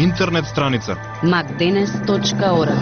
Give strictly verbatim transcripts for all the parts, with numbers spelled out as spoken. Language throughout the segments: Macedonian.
интернет страница макденес точка орг.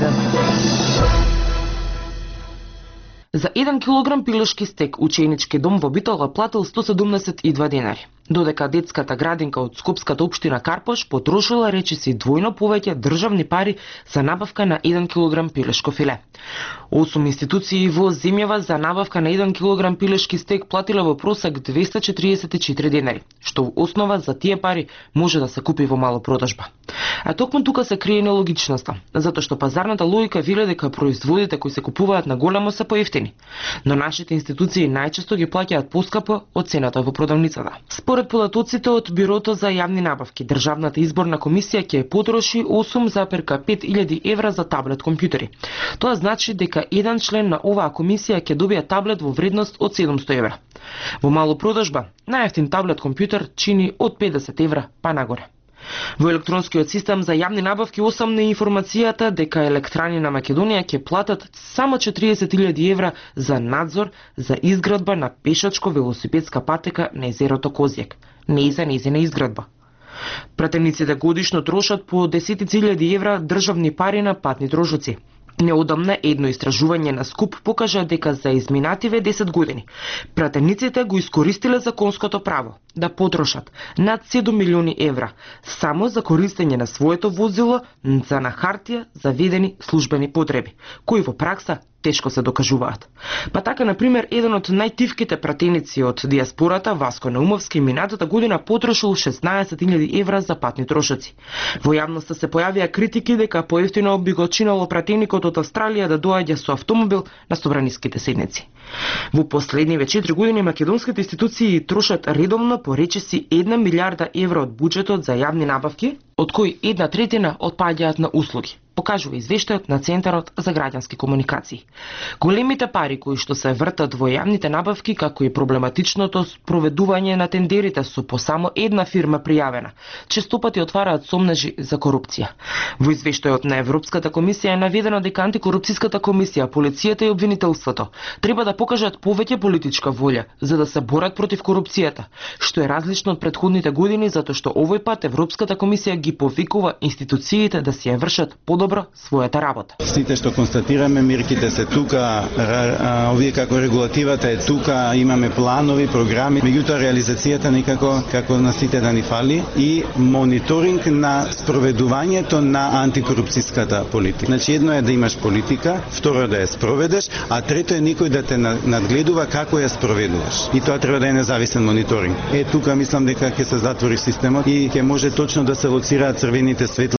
За еден килограм пилешки стек ученички дом во Битола платил сто седумдесет и два денари, додека детската градинка од Скопската општина Карпош потрошила речиси двојно повеќе државни пари за набавка на еден килограм пилешко филе. Осум институции во земјава за набавка на еден килограм пилешки стек платила во просек двесте четириесет и четири денари, што во основа за тие пари може да се купи во мало продажба. А токму тука се крие нелогичноста, затоа што пазарната логика вели дека производите кои се купуваат на големо се поевтини, но нашите институции најчесто ги плаќаат поскапо од цената во продавницата. Според податоците од Бирото за јавни набавки, Државната изборна комисија ќе потроши осум зарез пет илјади евра за таблет компјутери. Тоа значи дека еден член на оваа комисија ќе добие таблет во вредност од седумсто евра. Во мало продажба, најевтин таблет компјутер чини од педесет евра па нагоре. Во електронскиот систем за јавни набавки осамна информацијата дека Електрани на Македонија ќе платат само четириесет илјади евра за надзор за изградба на пешачко-велосипедска патека на езерото Козјак, не и за нејзина изградба. Пратениците годишно трошат по десетици илјади евра државни пари на патни трошоци. Неодамна едно истражување на Скуп покажа дека за изминативе десет години пратениците го искористиле законското право да потрошат над седум милиони евра само за користење на своето возило за на хартија заведени службени потреби, кои во пракса тешко се докажуваат. Па така, например, еден од најтивките пратеници од диаспората, Васко Наумовски, минатата година потрошил шеснаесет илјади евра за патни трошоци. Во јавноста се појавија критики дека поевтино би го чинало пратеникот од Австралија да доаѓа со автомобил на собраниските седници. Во последниве четири години македонските институции трошат редовно по речиси една милијарда евра од буџетот за јавни набавки, од кои една третина отпаѓаат на услуги, покажува извештајот на Центарот за граѓански комуникации. Големите пари кои што се вртат во јавните набавки, како и проблематичното спроведување на тендерите со по само една фирма пријавена, честопати отвараат сомнежи за корупција. Во извештајот на Европската комисија е наведено дека антикорупцијската комисија, полицијата и обвинителството треба да покажат повеќе политичка волја за да се борат против корупцијата, што е различно од претходните години затоа што овој пат Европската комисија ги повикува институциите да си ја вршат подобро својата работа. Сите што констатираме, мирките се тука, овие како регулативата е тука, имаме планови, програми, меѓутоа реализацијата никако како на сите да ни фали и мониторинг на спроведувањето на антикорупцијската политика. Значи едно е да имаш политика, второ е да ја спроведеш, а трето е никој да те надгледува како ја спроведуваш. И тоа треба да е независен мониторинг. Е тука мислам дека ќе се затвори системот и ќе може точно да се лоцираат црвените светла